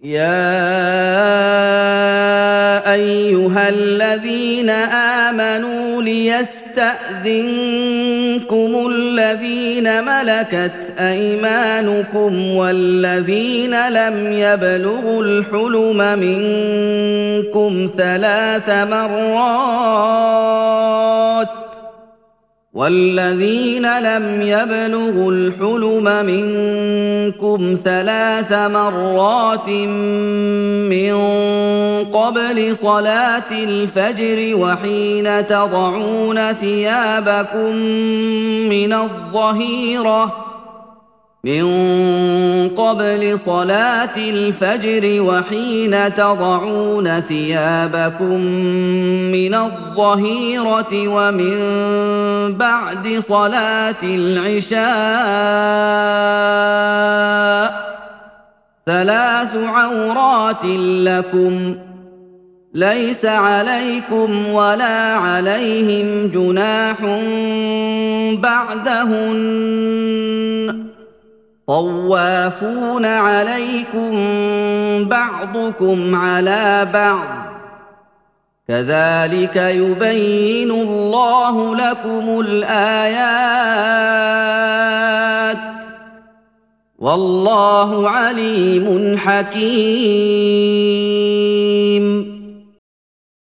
يا ايها الذين امنوا ليستاذنكم الذين ملكت ايمانكم والذين لم يبلغوا الحلم منكم ثلاث مرات من قبل صلاة الفجر وحين تضعون ثيابكم من الظهيرة ومن بعد صلاة العشاء ثلاث عورات لكم ليس عليكم ولا عليهم جناح بعدهن طوافون عليكم بعضكم على بعض كذلك يبين الله لكم الآيات والله عليم حكيم